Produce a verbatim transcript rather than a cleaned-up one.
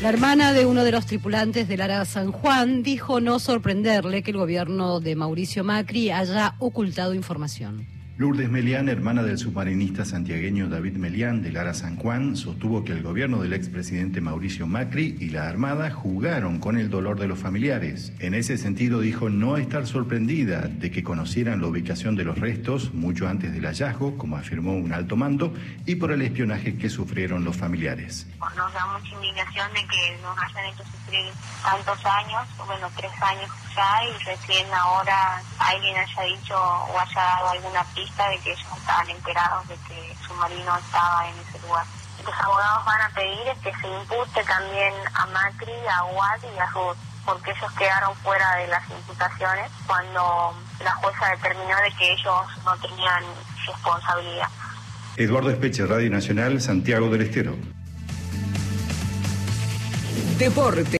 La hermana de uno de los tripulantes del Ara San Juan dijo no sorprenderle que el gobierno de Mauricio Macri haya ocultado información. Lourdes Melián, hermana del submarinista santiagueño David Melián del Ara San Juan, sostuvo que el gobierno del expresidente Mauricio Macri y la Armada jugaron con el dolor de los familiares. En ese sentido dijo no estar sorprendida de que conocieran la ubicación de los restos mucho antes del hallazgo, como afirmó un alto mando, y por el espionaje que sufrieron los familiares. Nos da mucha indignación de que nos hayan hecho sufrir tantos años, bueno, tres años ya, y recién ahora alguien haya dicho o haya dado alguna pista de que ellos estaban enterados de que el submarino estaba en ese lugar. Los abogados van a pedir es que se impute también a Macri, a U A D y a Ruth, porque ellos quedaron fuera de las imputaciones cuando la jueza determinó de que ellos no tenían responsabilidad. Eduardo Espeche, Radio Nacional, Santiago del Estero. Deporte.